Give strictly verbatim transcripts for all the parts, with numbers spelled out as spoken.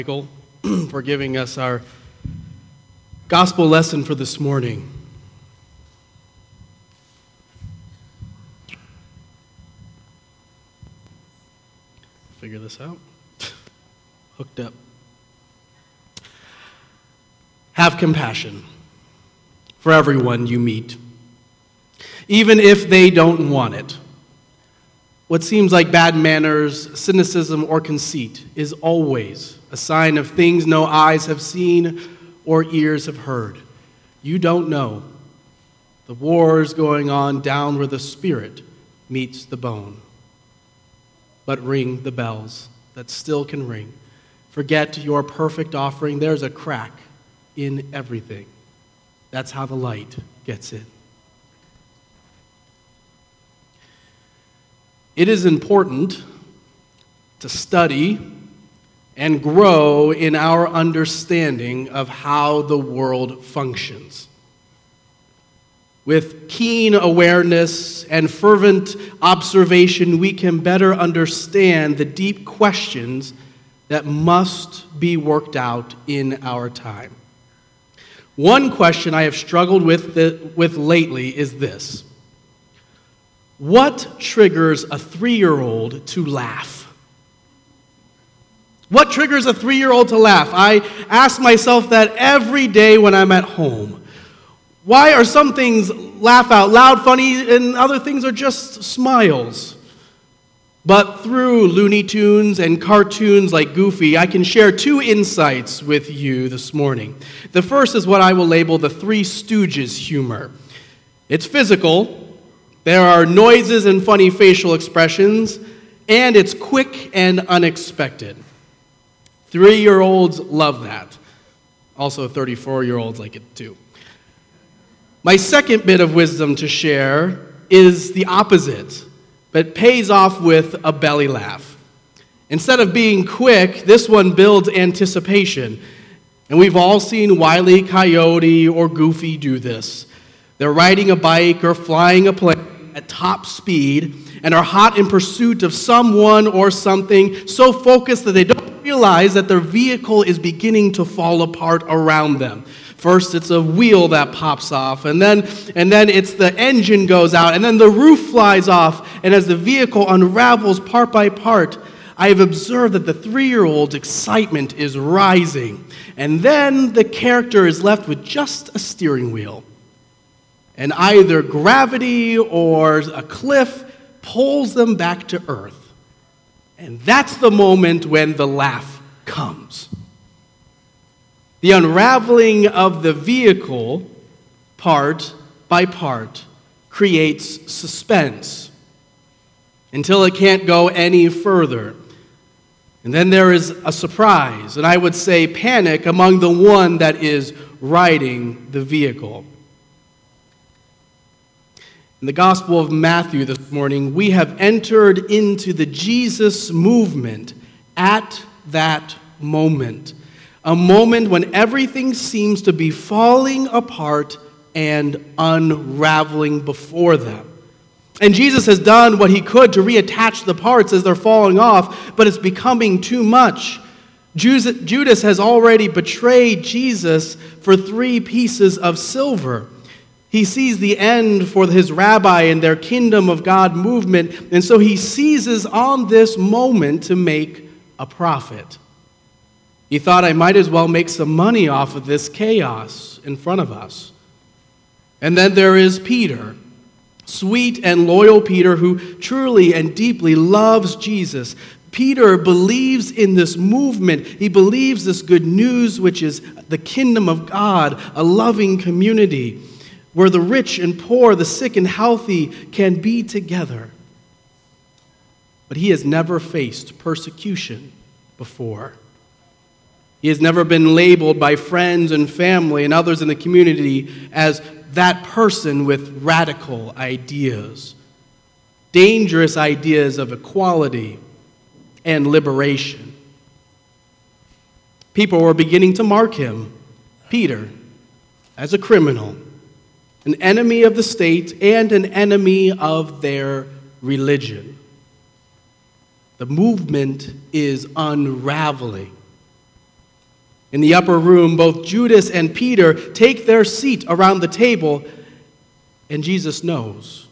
Michael, for giving us our gospel lesson for this morning. Figure this out. Hooked up. Have compassion for everyone you meet, even if they don't want it. What seems like bad manners, cynicism, or conceit is always a sign of things no eyes have seen or ears have heard. You don't know the wars going on down where the spirit meets the bone. But ring the bells that still can ring. Forget your perfect offering. There's a crack in everything. That's how the light gets in. It is important to study and grow in our understanding of how the world functions. With keen awareness and fervent observation, we can better understand the deep questions that must be worked out in our time. One question I have struggled with, the, with lately is this. What triggers a three-year-old to laugh? What triggers a three-year-old to laugh? I ask myself that every day when I'm at home. Why are some things laugh out loud, funny, and other things are just smiles? But through Looney Tunes and cartoons like Goofy, I can share two insights with you this morning. The first is what I will label the Three Stooges humor. It's physical. There are noises and funny facial expressions, and it's quick and unexpected. Three-year-olds love that. Also, thirty-four-year-olds like it too. My second bit of wisdom to share is the opposite, but pays off with a belly laugh. Instead of being quick, this one builds anticipation. And we've all seen Wile E. Coyote or Goofy do this. They're riding a bike or flying a plane at top speed and are hot in pursuit of someone or something, so focused that they don't realize that their vehicle is beginning to fall apart around them. First, it's a wheel that pops off, and then and then it's the engine goes out, and then the roof flies off, and as the vehicle unravels part by part, I have observed that the three-year-old's excitement is rising, and then the character is left with just a steering wheel. And either gravity or a cliff pulls them back to earth. And that's the moment when the laugh comes. The unraveling of the vehicle, part by part, creates suspense until it can't go any further. And then there is a surprise, and I would say panic among the one that is riding the vehicle. In the Gospel of Matthew this morning, we have entered into the Jesus movement at that moment. A moment when everything seems to be falling apart and unraveling before them. And Jesus has done what he could to reattach the parts as they're falling off, but it's becoming too much. Judas has already betrayed Jesus for three pieces of silver. He sees the end for his rabbi and their kingdom of God movement, and so he seizes on this moment to make a profit. He thought, I might as well make some money off of this chaos in front of us. And then there is Peter, sweet and loyal Peter, who truly and deeply loves Jesus. Peter believes in this movement. He believes this good news, which is the kingdom of God, a loving community, where the rich and poor, the sick and healthy can be together. But he has never faced persecution before. He has never been labeled by friends and family and others in the community as that person with radical ideas, dangerous ideas of equality and liberation. People were beginning to mark him, Peter, as a criminal, an enemy of the state and an enemy of their religion. The movement is unraveling. In the upper room, both Judas and Peter take their seat around the table, and Jesus knows.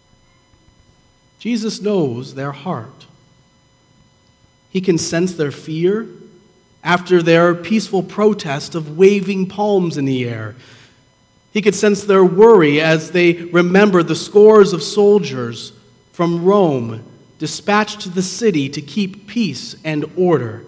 Jesus knows their heart. He can sense their fear after their peaceful protest of waving palms in the air. He could sense their worry as they remember the scores of soldiers from Rome dispatched to the city to keep peace and order.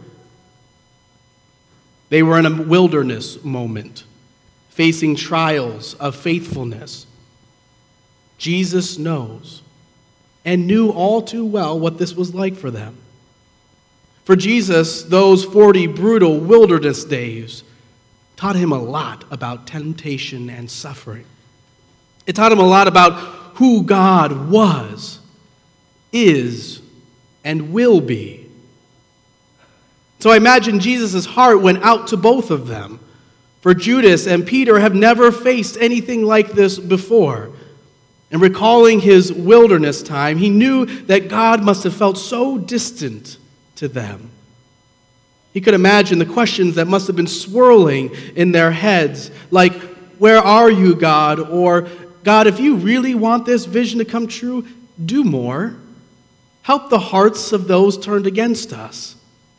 They were in a wilderness moment, facing trials of faithfulness. Jesus knows and knew all too well what this was like for them. For Jesus, those forty brutal wilderness days taught him a lot about temptation and suffering. It taught him a lot about who God was, is, and will be. So I imagine Jesus' heart went out to both of them. For Judas and Peter have never faced anything like this before. And recalling his wilderness time, he knew that God must have felt so distant to them. He could imagine the questions that must have been swirling in their heads, like, "Where are you, God?" Or, "God, if you really want this vision to come true, do more. Help the hearts of those turned against us."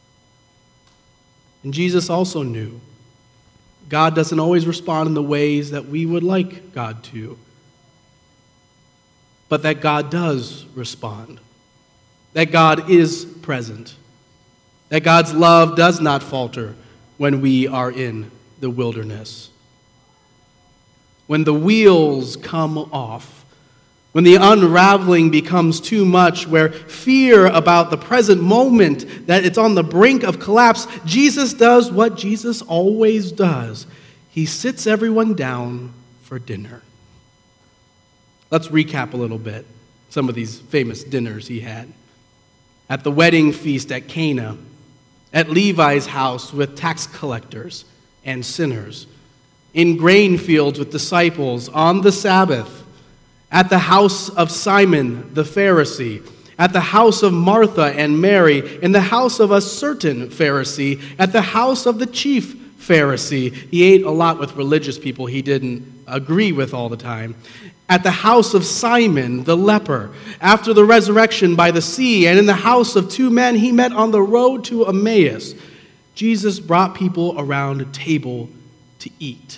And Jesus also knew God doesn't always respond in the ways that we would like God to, but that God does respond, that God is present, that God's love does not falter when we are in the wilderness. When the wheels come off, when the unraveling becomes too much, where fear about the present moment, that it's on the brink of collapse, Jesus does what Jesus always does. He sits everyone down for dinner. Let's recap a little bit some of these famous dinners he had. At the wedding feast at Cana, at Levi's house with tax collectors and sinners, in grain fields with disciples on the Sabbath, at the house of Simon the Pharisee, at the house of Martha and Mary, in the house of a certain Pharisee, at the house of the chief Pharisee. He ate a lot with religious people he didn't agree with all the time. At the house of Simon the leper, after the resurrection by the sea, and in the house of two men he met on the road to Emmaus. Jesus brought people around a table to eat.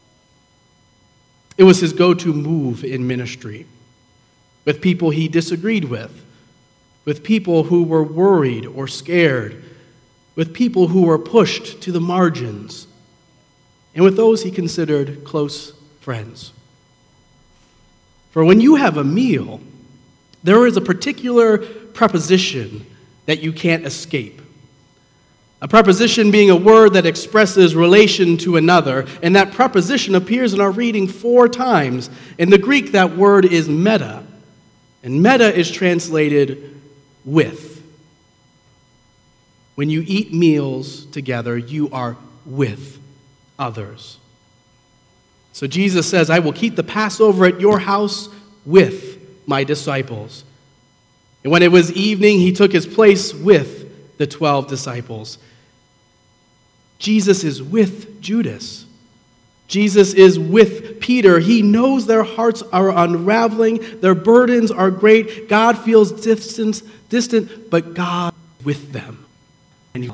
It was his go-to move in ministry, with people he disagreed with, with people who were worried or scared, with people who were pushed to the margins, and with those he considered close friends. For when you have a meal, there is a particular preposition that you can't escape. A preposition being a word that expresses relation to another, and that preposition appears in our reading four times. In the Greek, that word is meta, and meta is translated with. When you eat meals together, you are with others. So Jesus says, "I will keep the Passover at your house with my disciples." And when it was evening, he took his place with the twelve disciples. Jesus is with Judas. Jesus is with Peter. He knows their hearts are unraveling. Their burdens are great. God feels distant, distant, but God is with them. And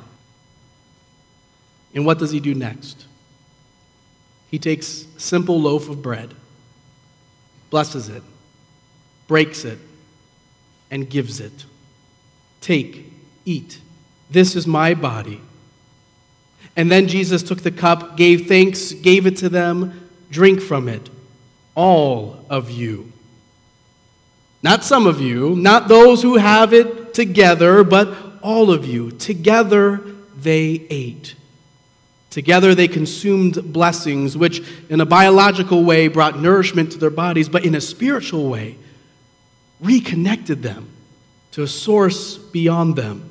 what does he do next? He takes a simple loaf of bread, blesses it, breaks it, and gives it. "Take, eat. This is my body." And then Jesus took the cup, gave thanks, gave it to them. "Drink from it, all of you." Not some of you, not those who have it together, but all of you. Together they ate. Together they consumed blessings, which in a biological way brought nourishment to their bodies, but in a spiritual way reconnected them to a source beyond them.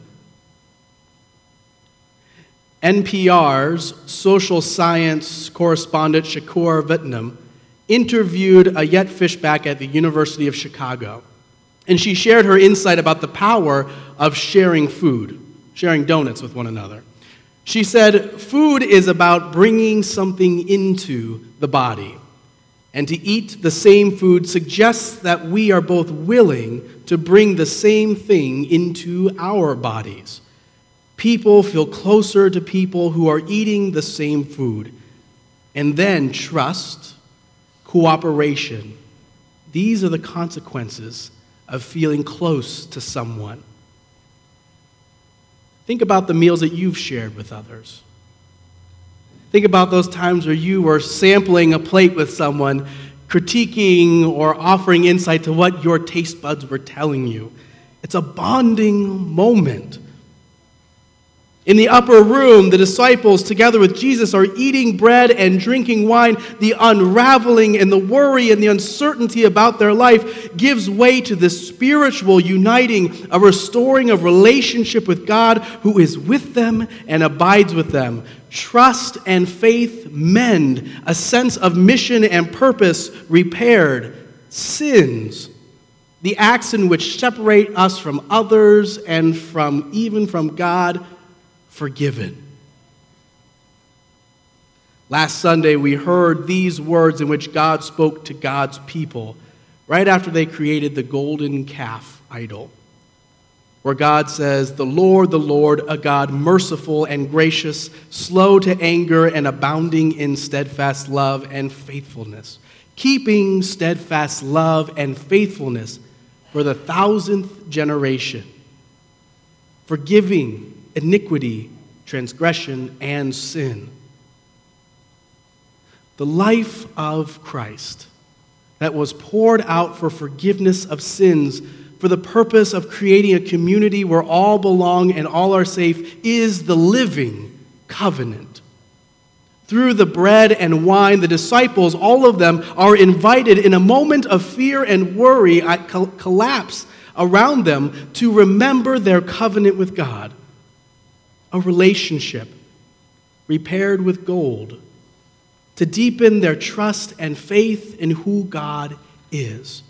N P R's social science correspondent Shakur Vitnam interviewed Ayet Fishback at the University of Chicago, and she shared her insight about the power of sharing food, sharing donuts with one another. She said, food is about bringing something into the body. And to eat the same food suggests that we are both willing to bring the same thing into our bodies. People feel closer to people who are eating the same food. And then trust, cooperation. These are the consequences of feeling close to someone. Think about the meals that you've shared with others. Think about those times where you were sampling a plate with someone, critiquing or offering insight to what your taste buds were telling you. It's a bonding moment. In the upper room, the disciples, together with Jesus, are eating bread and drinking wine. The unraveling and the worry and the uncertainty about their life gives way to this spiritual uniting, a restoring of relationship with God who is with them and abides with them. Trust and faith mend, a sense of mission and purpose repaired. Sins, the acts in which separate us from others and from even from God, forgiven. Last Sunday, we heard these words in which God spoke to God's people right after they created the golden calf idol, where God says, "The Lord, the Lord, a God merciful and gracious, slow to anger and abounding in steadfast love and faithfulness, keeping steadfast love and faithfulness for the thousandth generation, forgiving iniquity, transgression, and sin." The life of Christ that was poured out for forgiveness of sins for the purpose of creating a community where all belong and all are safe is the living covenant. Through the bread and wine, the disciples, all of them, are invited in a moment of fear and worry, collapse around them, to remember their covenant with God. A relationship repaired with gold, to deepen their trust and faith in who God is.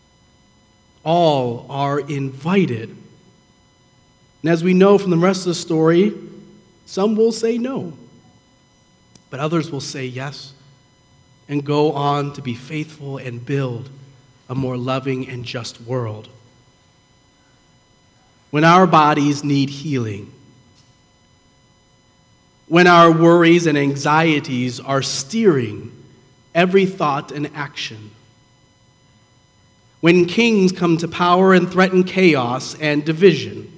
All are invited. And as we know from the rest of the story, some will say no, but others will say yes and go on to be faithful and build a more loving and just world. When our bodies need healing, when our worries and anxieties are steering every thought and action, when kings come to power and threaten chaos and division,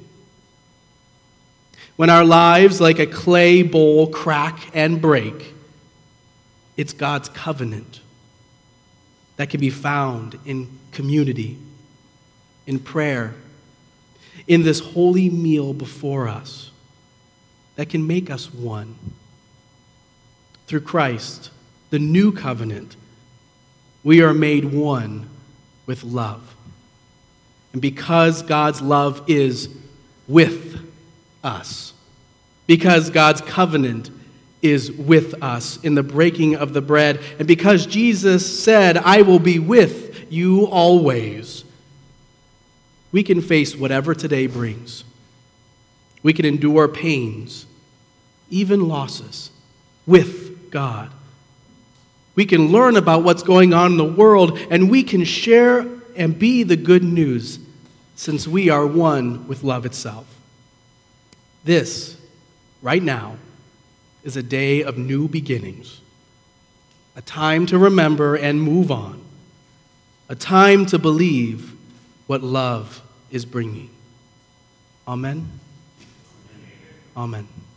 when our lives, like a clay bowl, crack and break, it's God's covenant that can be found in community, in prayer, in this holy meal before us, that can make us one. Through Christ, the new covenant, we are made one with love. And because God's love is with us, because God's covenant is with us in the breaking of the bread, and because Jesus said, "I will be with you always," we can face whatever today brings. We can endure pains, even losses, with God. We can learn about what's going on in the world, and we can share and be the good news, since we are one with love itself. This, right now, is a day of new beginnings, a time to remember and move on, a time to believe what love is bringing. Amen. Amen.